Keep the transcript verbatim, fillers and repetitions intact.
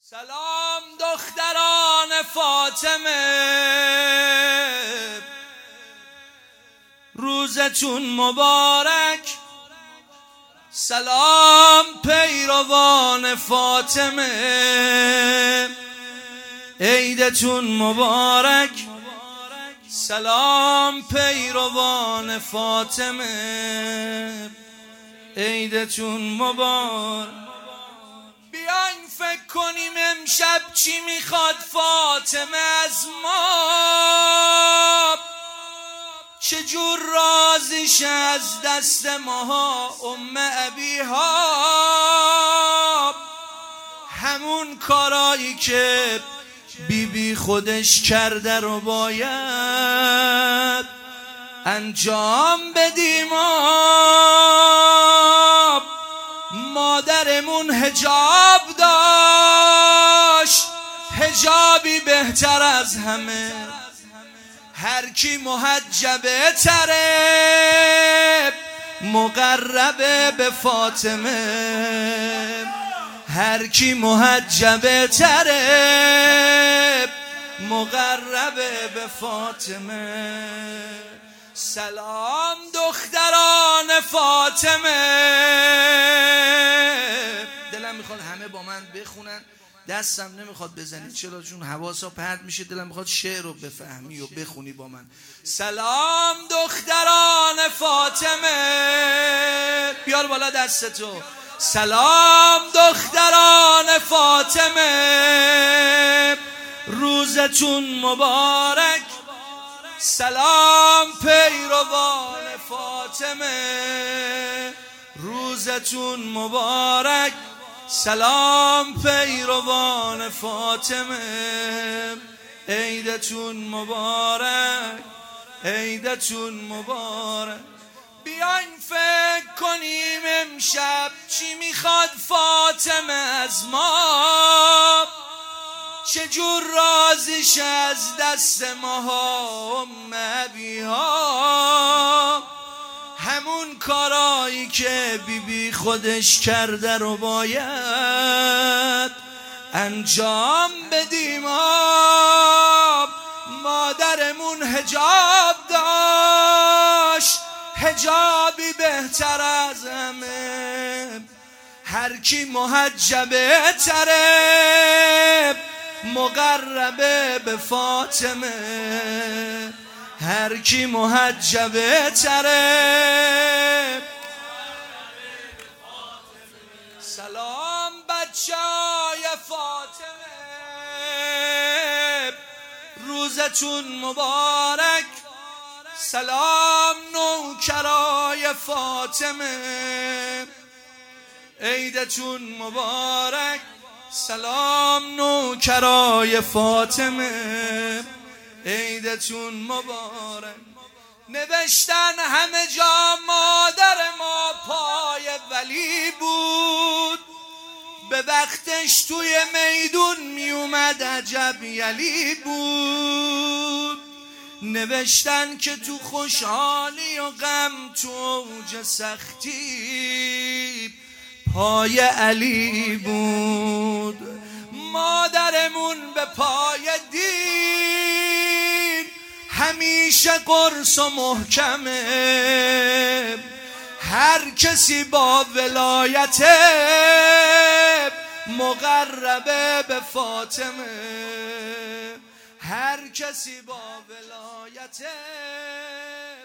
سلام دختران فاطمه، روزتون مبارک. سلام پیروان فاطمه، عیدتون مبارک. سلام پیروان فاطمه، عیدتون مبارک. بیاین فکر کنیم امشب چی میخواد فاطمه از ما، چجور راضیش از دست ماها ام ابیها. همون کارایی که بی بی خودش کرده رو باید انجام بدیم. مادرمون حجاب داشت، حجابی بهتر از همه. هر کی محجبه تره مقربه به فاطمه. هر کی محجبه تره مقربه به فاطمه. سلام دختران فاطمه، دلم میخواد همه با من بخونن، دستم نمیخواد بزنید چرا؟ چون حواسا پرت میشه، دلم میخواد شعر رو بفهمی و بخونی با من. سلام دختران فاطمه، بیار بالا دستتو. سلام دختران فاطمه، روزتون مبارک. سلام پیروان فاطمه، روزتون مبارک. سلام پیروان فاطمه، عیدتون مبارک، عیدتون مبارک. بیاین فکر کنیم امشب چی میخواد فاطمه از ما، چجور راضیش از دست ماها ام ابیها. همون کارایی که بی بی خودش کرده رو باید انجام بدیم. مادرمون حجاب داشت، حجابی بهتر از همه. هر کی محجبه تره مقربه به فاطمه. هر کی محجبه تره. سلام بچهای فاطمه، روزتون مبارک. سلام نوکرای فاطمه، عیدتون مبارک. سلام نوکرای فاطمه، عیدتون مبارک. نوشتن همه جا مادر ما پای ولی بود، به وقتش توی میدون میومد عجب یلی بود. نوشتن که تو خوشحالی و غم تو اوج سختی پای علی بود. مادرمون به پای دین همیشه قرص و محکمه. هر کسی با ولایت مقربه به فاطمه. هر کسی با ولایت